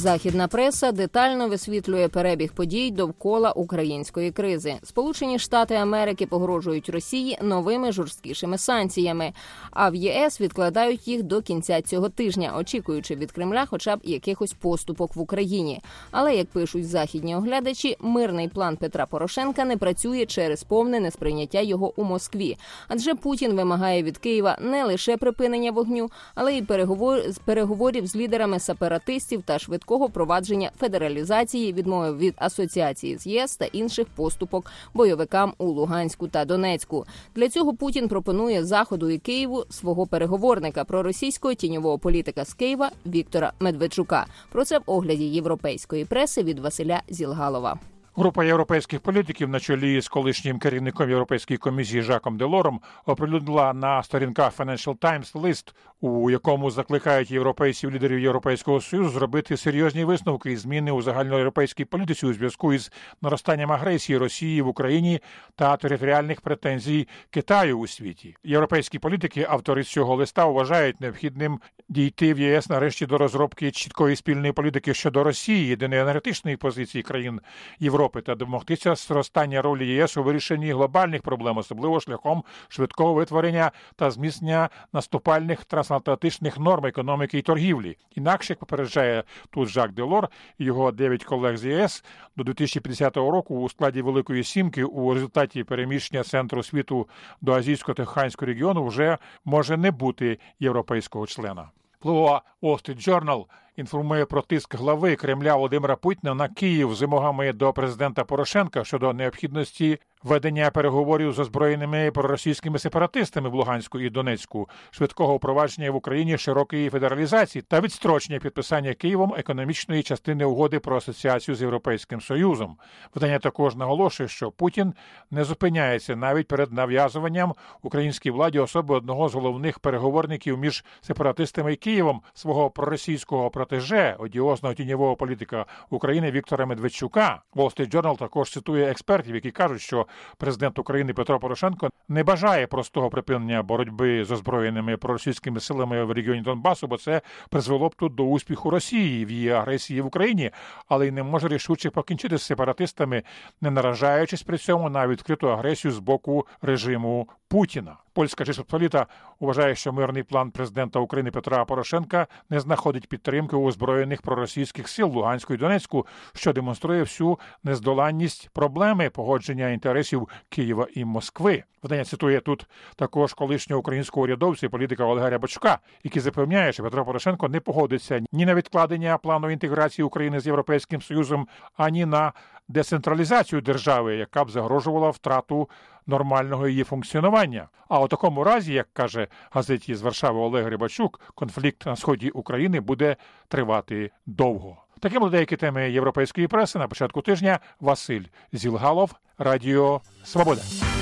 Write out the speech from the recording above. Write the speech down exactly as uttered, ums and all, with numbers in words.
Західна преса детально висвітлює перебіг подій довкола української кризи. Сполучені Штати Америки погрожують Росії новими жорсткішими санкціями, а в ЄС відкладають їх до кінця цього тижня, очікуючи від Кремля хоча б якихось поступок в Україні. Але, як пишуть західні оглядачі, мирний план Петра Порошенка не працює через повне несприйняття його у Москві. Адже Путін вимагає від Києва не лише припинення вогню, але й переговор... переговорів з лідерами сепаратистів та швидкого провадження федералізації, відмови від асоціації з ЄС та інших поступок бойовикам у Луганську та Донецьку. Для цього Путін пропонує Заходу і Києву свого переговорника проросійського тіньового політика з Києва Віктора Медведчука. Про це в огляді європейської преси від Василя Зілгалова. Група європейських політиків на чолі з колишнім керівником Європейської комісії Жаком Делором оприлюднила на сторінках Financial Times лист, у якому закликають європейців-лідерів Європейського Союзу зробити серйозні висновки і зміни у загальноєвропейській політиці у зв'язку із наростанням агресії Росії в Україні та територіальних претензій Китаю у світі. Європейські політики, автори цього листа, вважають необхідним дійти в ЄС нарешті до розробки чіткої спільної політики щодо Росії, єдиної енергетичної позиції країн Європи та домогтися зростання ролі ЄС у вирішенні глобальних проблем, особливо шляхом швидкого витворення та зміцнення наступальних трансатлантичних норм економіки і торгівлі. Інакше, як попереджає тут Жак Делор і його дев'ять колег з ЄС, до дві тисячі п'ятдесятого року у складі Великої Сімки у результаті переміщення центру світу до Азійсько-Тихоокеанського регіону вже може не бути європейського члена. Wall Street Journal інформує про тиск глави Кремля Володимира Путіна на Київ з вимогами до президента Порошенка щодо необхідності ведення переговорів з озброєними проросійськими сепаратистами в Луганську і Донецьку, швидкого впровадження в Україні широкої федералізації та відстрочення підписання Києвом економічної частини угоди про асоціацію з Європейським Союзом. Видання також наголошує, що Путін не зупиняється навіть перед нав'язуванням українській владі особи одного з головних переговорників між сепаратистами і Києвом, свого проросійського протеже, одіозного тіньового політика України Віктора Медведчука. Wall Street Journal також цитує експертів, які кажуть, що президент України Петро Порошенко не бажає простого припинення боротьби з озброєними проросійськими силами в регіоні Донбасу, бо це призвело б тут до успіху Росії в її агресії в Україні, але й не може рішуче покінчити з сепаратистами, не наражаючись при цьому на відкриту агресію з боку режиму Путіна. Польська Rzeczpospolita вважає, що мирний план президента України Петра Порошенка не знаходить підтримки у озброєних проросійських сил Луганську і Донецьку, що демонструє всю нездоланність проблеми погодження інтересів Києва і Москви. Видання цитує тут також колишнього українського урядовця і політика Олега Рябачука, який запевняє, що Петро Порошенко не погодиться ні на відкладення плану інтеграції України з Європейським Союзом, ані на децентралізацію держави, яка б загрожувала втрату нормального її функціонування. А у такому разі, як каже газеті з Варшави Олег Рябачук, конфлікт на сході України буде тривати довго. Такі були деякі теми європейської преси на початку тижня. Василь Зілгалов, Радіо Свобода.